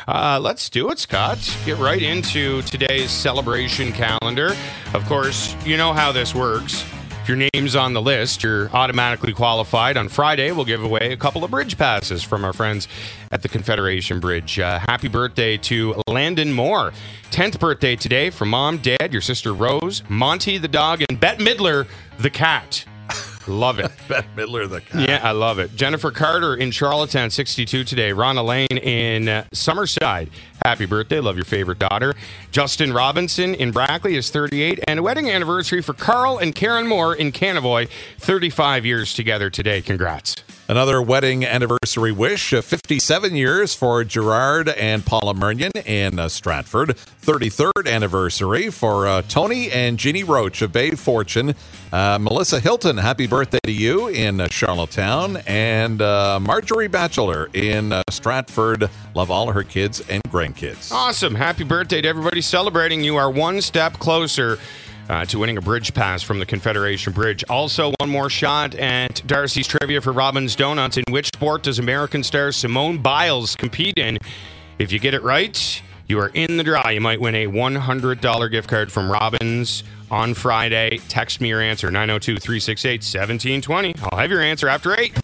Let's do it, Scott. Get right into today's celebration calendar. Of course, you know how this works. If your name's on the list, you're automatically qualified. On Friday, we'll give away a couple of bridge passes from our friends at the Confederation Bridge. Happy birthday to Landon Moore. 10th birthday today from Mom, Dad, your sister Rose, Monty the dog, and Bette Midler the cat. Love it. Bette Midler the cat. Yeah, I love it. Jennifer Carter in Charlottetown, 62 today. Ronna Lane in Summerside. Happy birthday. Love your favorite daughter. Justin Robinson in Brackley is 38. And a wedding anniversary for Carl and Karen Moore in Canavoy. 35 years together today. Congrats. Another wedding anniversary wish, 57 years for Gerard and Paula Murnion in Stratford. 33rd anniversary for Tony and Jeannie Roach of Bay Fortune. Melissa Hilton, happy birthday to you in Charlottetown. And Marjorie Batchelor in Stratford. Love all her kids and grandkids. Awesome. Happy birthday to everybody celebrating. You are one step closer to winning a bridge pass from the Confederation Bridge. Also, one more shot at Darcy's Trivia for Robbins Donuts. In which sport does American star Simone Biles compete in? If you get it right, you are in the draw. You might win a $100 gift card from Robbins on Friday. Text me your answer, 902-368-1720. I'll have your answer after 8.